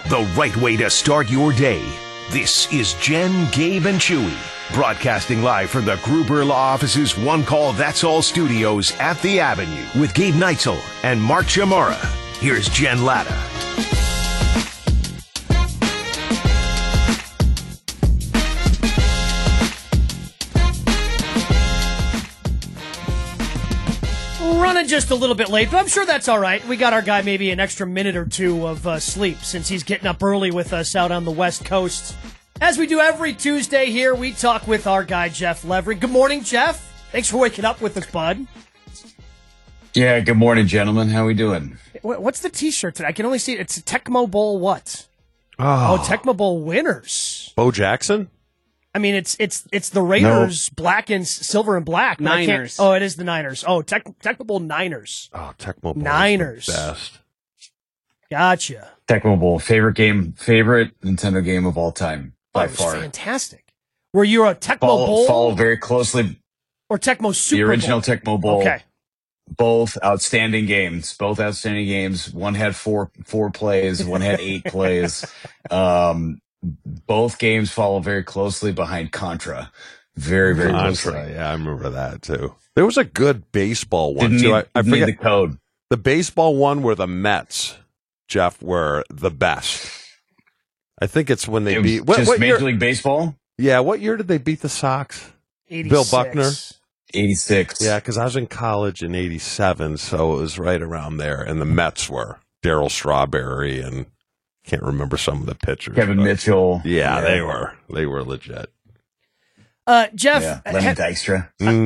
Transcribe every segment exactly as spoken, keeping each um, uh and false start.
the right way to start your day. This is Jen, Gabe, and Chewy, broadcasting live from the Gruber Law Office's One Call That's All studios at the Avenue with Gabe Neitzel and Mark Chamara. Here's Jen Latta. Running just a little bit late, but I'm sure that's all right. We got our guy maybe an extra minute or two of uh, sleep since he's getting up early with us out on the West Coast. As we do every Tuesday here, we talk with our guy, Jeff Levering. Good morning, Jeff. Thanks for waking up with us, bud. Yeah, good morning, gentlemen. How we doing? What's the T-shirt today? I can only see it. It's a Tecmo Bowl what? Oh, oh Tecmo Bowl winners. Bo Jackson? I mean, it's it's it's the Raiders, no. black and silver and black. Niners. Oh, it is the Niners. Oh, Tech, Tecmo Bowl Niners. Oh, Tecmo Bowl Niners. Is the best. Gotcha. Tecmo Bowl, favorite game, favorite Nintendo game of all time by oh, it was far. Fantastic. Were you a Tecmo follow, Bowl? Follow very closely. Or Tecmo Super The original Bowl? Tecmo Bowl. Okay. Both outstanding games. Both outstanding games. One had four four plays. One had eight plays. Um, both games follow very closely behind Contra. Very, very Contra, closely. yeah, I remember that too. There was a good baseball one Didn't too. need, I, I didn't forget need the code. The baseball one where the Mets, Jeff, were the best. I think it's when they It beat was what, just what Major year? League Baseball. Yeah, what year did they beat the Sox? eighty-six. Bill Buckner. eighty-six. Yeah, because I was in college in eighty-seven, so it was right around there. And the Mets were Darryl Strawberry and can't remember some of the pitchers. Kevin but Mitchell. Yeah, yeah, they were. They were legit. Uh, Jeff. Yeah, Lenny ha- Dykstra.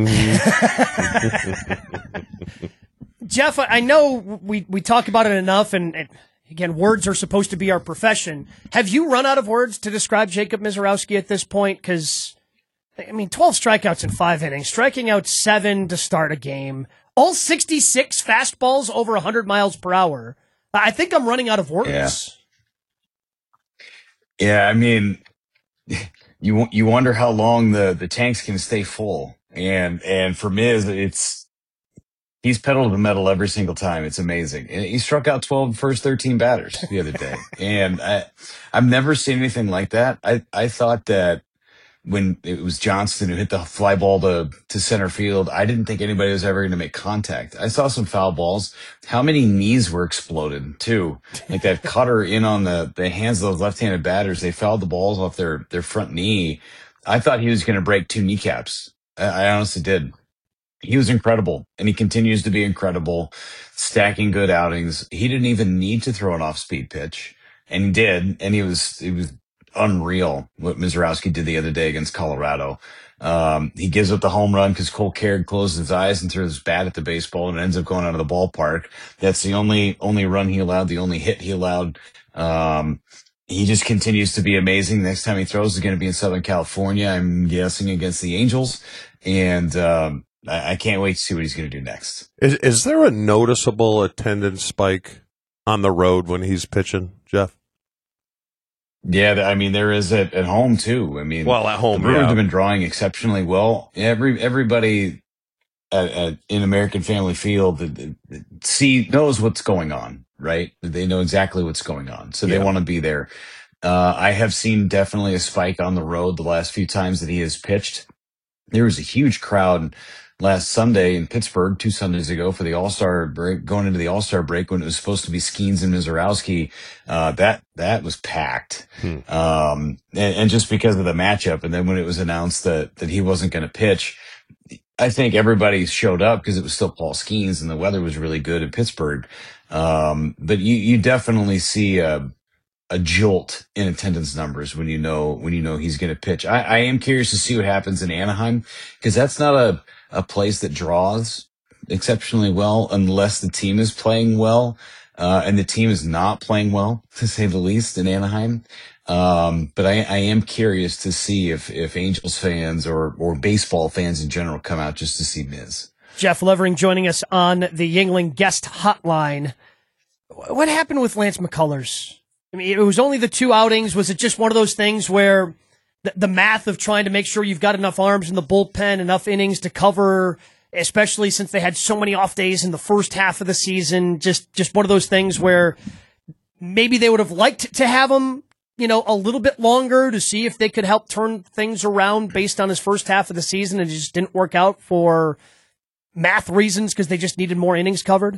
Mm-hmm. Jeff, I know we, we talk about it enough, and, and again, words are supposed to be our profession. Have you run out of words to describe Jacob Misiorowski at this point? Because, I mean, twelve strikeouts in five innings, striking out seven to start a game, all sixty-six fastballs over one hundred miles per hour. I think I'm running out of words. Yeah. Yeah, I mean, you you wonder how long the, the tanks can stay full, and and for Miz, it's he's pedal to the metal every single time. It's amazing. And he struck out twelve of the first thirteen batters the other day, and I I've never seen anything like that. I I thought that when it was Johnston who hit the fly ball to, to center field, I didn't think anybody was ever going to make contact. I saw some foul balls. How many knees were exploded, too? Like that cutter in on the, the hands of those left-handed batters. They fouled the balls off their, their front knee. I thought he was going to break two kneecaps. I, I honestly did. He was incredible, and he continues to be incredible, stacking good outings. He didn't even need to throw an off-speed pitch, and he did, and he was he was unreal what Misiorowski did the other day against Colorado. Um, he gives up the home run because Cole Carrick closed his eyes and threw his bat at the baseball and it ends up going out of the ballpark. That's the only, only run he allowed, the only hit he allowed. Um, he just continues to be amazing. Next time he throws is going to be in Southern California. I'm guessing against the Angels. And, um, I, I can't wait to see what he's going to do next. Is is there a noticeable attendance spike on the road when he's pitching, Jeff? Yeah, I mean, there is at, at home, too. I mean, well, at home, the Brewers yeah. have been drawing exceptionally well. Every Everybody at, at, in American Family Field that, that see knows what's going on, right? They know exactly what's going on, so they Yeah. want to be there. Uh, I have seen definitely a spike on the road the last few times that he has pitched. There was a huge crowd last Sunday in Pittsburgh, two Sundays ago, for the All-Star break, going into the All-Star break when it was supposed to be Skeens and Misiorowski. Uh, that, that was packed. Hmm. Um, and, and just because of the matchup. And then when it was announced that, that he wasn't going to pitch, I think everybody showed up because it was still Paul Skeens and the weather was really good in Pittsburgh. Um, but you, you definitely see a, a jolt in attendance numbers when you know, when you know he's going to pitch. I, I am curious to see what happens in Anaheim because that's not a, a place that draws exceptionally well unless the team is playing well. Uh, and the team is not playing well, to say the least, in Anaheim. Um, but I, I am curious to see if, if Angels fans or, or baseball fans in general come out just to see Miz. Jeff Levering joining us on the Yuengling guest hotline. What happened with Lance McCullers? I mean, it was only the two outings. Was it just one of those things where the, the math of trying to make sure you've got enough arms in the bullpen, enough innings to cover, especially since they had so many off days in the first half of the season, just, just one of those things where maybe they would have liked to have him, you know, a little bit longer to see if they could help turn things around based on his first half of the season, and it just didn't work out for math reasons because they just needed more innings covered?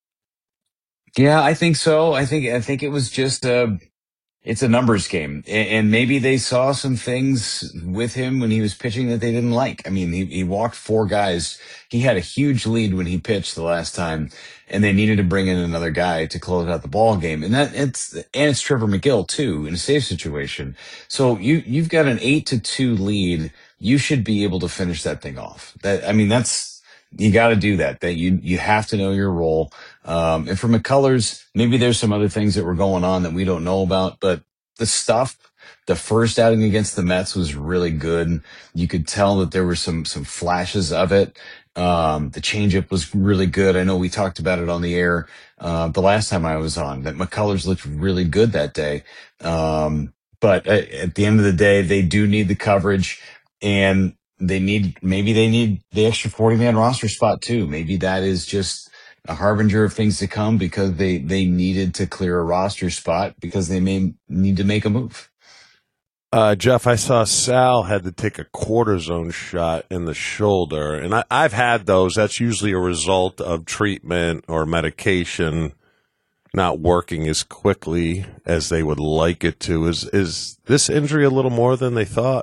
Yeah, I think so. I think I think it was just a it's a numbers game, and, and maybe they saw some things with him when he was pitching that they didn't like. I mean, he, he walked four guys. He had a huge lead when he pitched the last time, and they needed to bring in another guy to close out the ball game. And that it's and it's Trevor McGill too in a safe situation. So you you've got an eight to two lead. You should be able to finish that thing off. That I mean, that's. You got to do that. That you you have to know your role. Um, and for McCullers, maybe there's some other things that were going on that we don't know about. But the stuff, the first outing against the Mets was really good. You could tell that there were some some flashes of it. Um, the changeup was really good. I know we talked about it on the air uh, the last time I was on. That McCullers looked really good that day. Um, but at the end of the day, they do need the coverage, and They need, maybe they need the extra forty man roster spot too. Maybe that is just a harbinger of things to come because they, they needed to clear a roster spot because they may need to make a move. Uh, Jeff, I saw Sal had to take a cortisone shot in the shoulder, and I, I've had those. That's usually a result of treatment or medication not working as quickly as they would like it to. Is, is this injury a little more than they thought?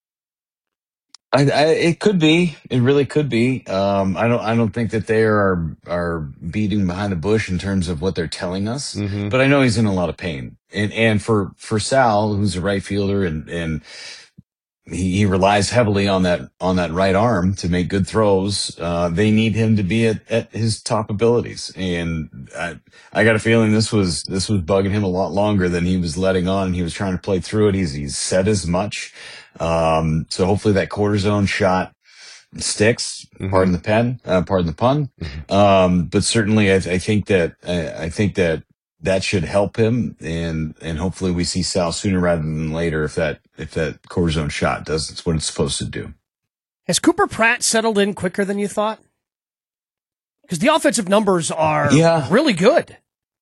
I, I, it could be. It really could be. Um, I don't. I don't think that they are are beating behind the bush in terms of what they're telling us. Mm-hmm. But I know he's in a lot of pain. And and for for Sal, who's a right fielder, and and he, he relies heavily on that on that right arm to make good throws. Uh, they need him to be at, at his top abilities. And I I got a feeling this was this was bugging him a lot longer than he was letting on. He was trying to play through it. He's he's said as much. Um, so hopefully that cortisone shot sticks. Mm-hmm. Pardon the pen, uh, pardon the pun. Mm-hmm. Um, but certainly I, I think that, I, I think that that should help him, and, and hopefully we see Sal sooner rather than later if that, if that cortisone shot does it's what it's supposed to do. Has Cooper Pratt settled in quicker than you thought? Because the offensive numbers are yeah. really good.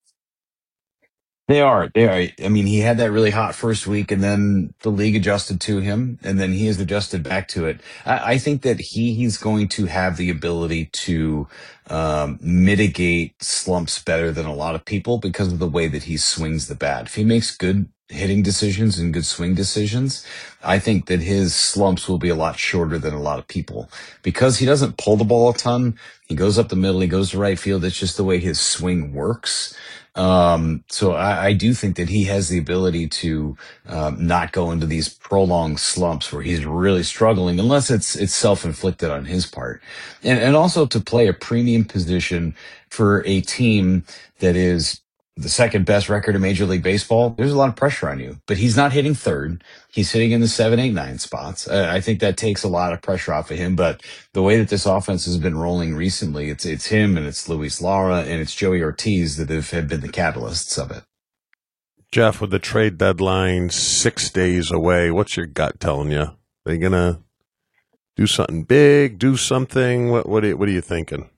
They are. They are. I mean, he had that really hot first week, and then the league adjusted to him, and then he has adjusted back to it. I, I think that he he's going to have the ability to um, mitigate slumps better than a lot of people because of the way that he swings the bat. If he makes good hitting decisions and good swing decisions, I think that his slumps will be a lot shorter than a lot of people because he doesn't pull the ball a ton. He goes up the middle. He goes to right field. It's just the way his swing works. Um, so I, I do think that he has the ability to um, not go into these prolonged slumps where he's really struggling, unless it's it's self-inflicted on his part, and and also to play a premium position for a team that is the second best record in Major League Baseball. There's a lot of pressure on you, but he's not hitting third. He's hitting in the seven, eight, nine spots. Uh, I think that takes a lot of pressure off of him. But the way that this offense has been rolling recently, it's it's him and it's Luis Lara and it's Joey Ortiz that have, have been the catalysts of it. Jeff, with the trade deadline six days away, what's your gut telling you? They gonna do something big? Do something? What what are, what are you thinking?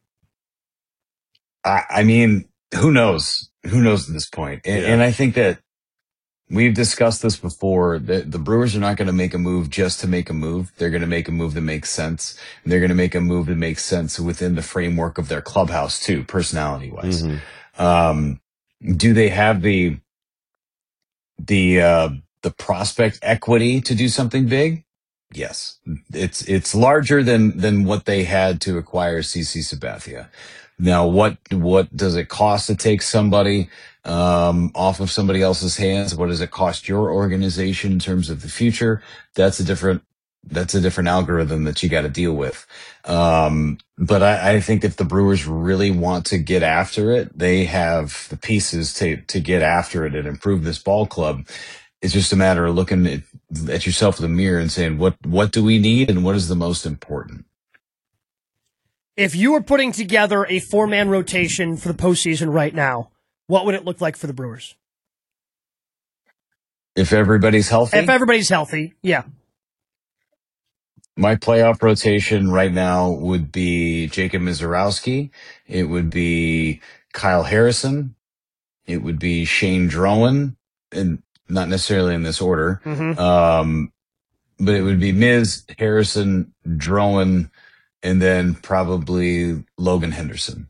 I, I mean, who knows? Who knows at this point? And, yeah. and I think that we've discussed this before, that the Brewers are not going to make a move just to make a move. They're going to make a move that makes sense. And they're going to make a move that makes sense within the framework of their clubhouse too, personality wise. Mm-hmm. Um, do they have the, the, uh, the prospect equity to do something big? Yes. It's, it's larger than, than what they had to acquire C C Sabathia. Now, what what does it cost to take somebody um, off of somebody else's hands? What does it cost your organization in terms of the future? That's a different that's a different algorithm that you got to deal with. Um, but I, I think if the Brewers really want to get after it, they have the pieces to to get after it and improve this ball club. It's just a matter of looking at, at yourself in the mirror and saying, what what do we need and what is the most important? If you were putting together a four-man rotation for the postseason right now, what would it look like for the Brewers? If everybody's healthy? If everybody's healthy, yeah. My playoff rotation right now would be Jacob Misiorowski. It would be Kyle Harrison. it would be Shane Drowan, and not necessarily in this order. Mm-hmm. Um, but it would be Miz, Harrison, Drowan, and then probably Logan Henderson.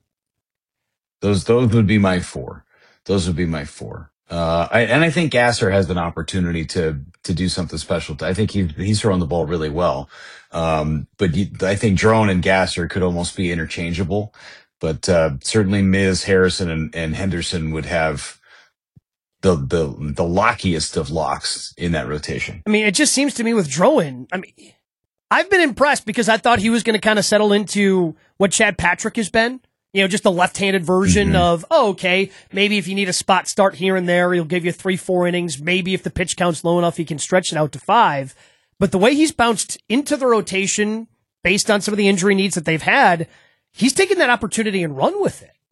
Those those would be my four. Those would be my four. Uh, I, and I think Gasser has an opportunity to to do something special. I think he he's throwing the ball really well. Um, but you, I think Drone and Gasser could almost be interchangeable. But uh, certainly Miz, Harrison, and, and Henderson would have the the the lockiest of locks in that rotation. I mean, it just seems to me with Drowan, I mean, I've been impressed because I thought he was going to kind of settle into what Chad Patrick has been. You know, just a left-handed version mm-hmm. of, oh, okay, maybe if you need a spot start here and there, he'll give you three, four innings. Maybe if the pitch count's low enough, he can stretch it out to five. But the way he's bounced into the rotation based on some of the injury needs that they've had, he's taken that opportunity and run with it.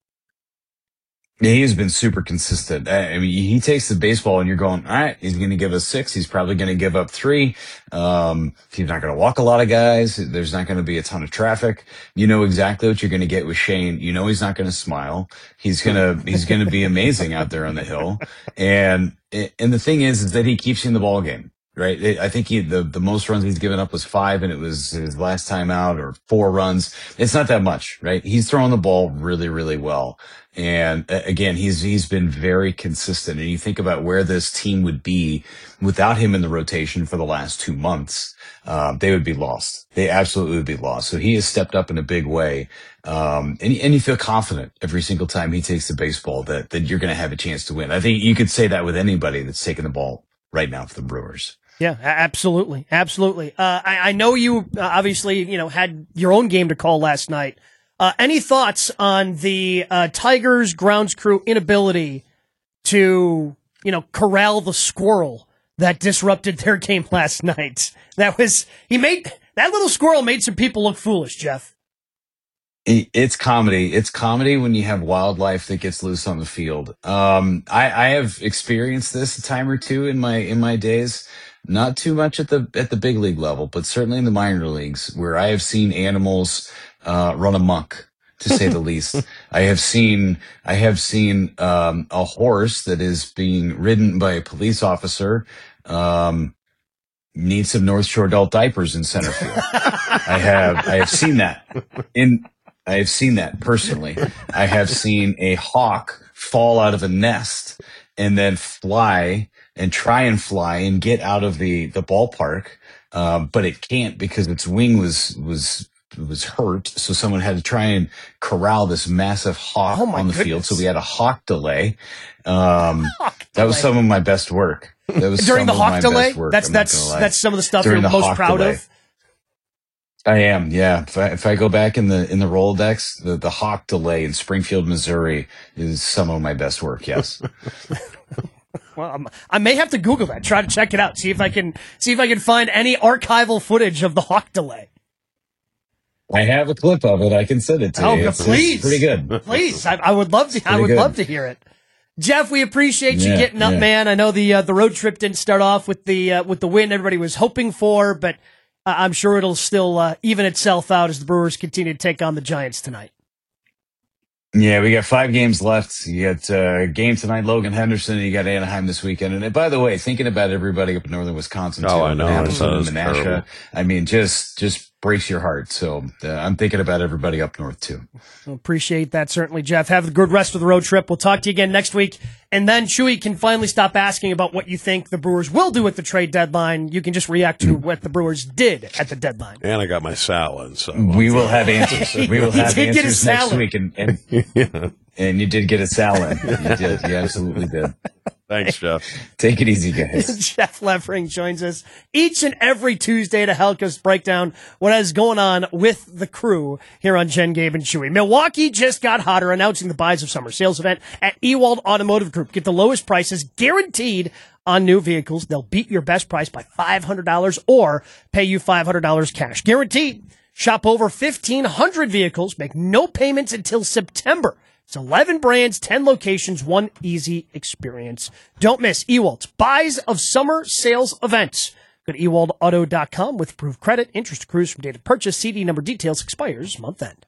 Yeah, he has been super consistent. I mean, he takes the baseball and you're going, all right, he's going to give us six. He's probably going to give up three. Um, he's not going to walk a lot of guys. There's not going to be a ton of traffic. You know exactly what you're going to get with Shane. You know he's not going to smile. He's going to, he's going to be amazing out there on the hill. And, and the thing is, is that he keeps you in the ball game. Right. I think he, the, the most runs he's given up was five, and it was his last time out, or four runs. It's not that much, right? He's throwing the ball really, really well. And uh, again, he's, he's been very consistent. And you think about where this team would be without him in the rotation for the last two months, uh, they would be lost. They absolutely would be lost. So he has stepped up in a big way. Um, and, and you feel confident every single time he takes the baseball that, that you're going to have a chance to win. I think you could say that with anybody that's taking the ball right now for the Brewers. Yeah, absolutely. Absolutely. Uh, I, I know you uh, obviously, you know, had your own game to call last night. Uh, any thoughts on the uh, Tigers grounds crew inability to, you know, corral the squirrel that disrupted their game last night? That was, he made, that little squirrel made some people look foolish, Jeff. It's comedy. It's comedy when you have wildlife that gets loose on the field. Um, I, I have experienced this a time or two in my, in my days. Not too much at the, at the big league level, but certainly in the minor leagues, where I have seen animals, uh, run amok, to say the least. I have seen, I have seen, um, a horse that is being ridden by a police officer, um, need some North Shore adult diapers in center field. I have, I have seen that in, I have seen that personally. I have seen a hawk fall out of a nest and then fly and try and fly and get out of the, the ballpark. Um, but it can't because its wing was, was, was hurt. So someone had to try and corral this massive hawk oh on the goodness. field. So we had a hawk delay. Um, hawk that was some of my best work. That was during some the of hawk my delay. best work, That's, I'm not that's, gonna lie. that's some of the stuff During you're the most hawk proud delay. of. I am, yeah. If I, if I go back in the in the Rolodex, the, the hawk delay in Springfield, Missouri is some of my best work, yes. Well, I'm, I may have to Google that, try to check it out, see if I can see if I can find any archival footage of the hawk delay. I have a clip of it. I can send it to oh, you. It's, please, it's pretty good. Please, I, I would love to. I would good. love to hear it. Jeff, we appreciate you yeah, getting up, yeah. man. I know the uh, the road trip didn't start off with the uh, with the win everybody was hoping for, but uh, I'm sure it'll still uh, even itself out as the Brewers continue to take on the Giants tonight. Yeah, we got five games left. You got uh, a game tonight, Logan Henderson, and you got Anaheim this weekend. And by the way, thinking about everybody up in northern Wisconsin, too. Oh, I know. Appleton That and was Menasha. terrible. I mean, just just breaks your heart. So uh, I'm thinking about everybody up north, too. Well, appreciate that, certainly, Jeff. Have a good rest of the road trip. We'll talk to you again next week. And then Chewy can finally stop asking about what you think the Brewers will do at the trade deadline. You can just react to what the Brewers did at the deadline. And I got my salad, so We will have answers. We will He have did get his answers next salad. week. And, and, yeah. and you did get a salad. You did. You absolutely did. Thanks, Jeff. Take it easy, guys. Jeff Levering joins us each and every Tuesday to help us break down what is going on with the crew here on Jen, Gabe, and Chewy. Milwaukee just got hotter, announcing the Buys of Summer sales event at Ewald Automotive Group. Get the lowest prices guaranteed on new vehicles. They'll beat your best price by five hundred dollars or pay you five hundred dollars cash. Guaranteed. Shop over fifteen hundred vehicles. Make no payments until September. It's eleven brands, ten locations, one easy experience. Don't miss Ewald's Buys of Summer sales events. Go to ewald auto dot com with approved credit. Interest accrues from date of purchase. C D number details expires month end.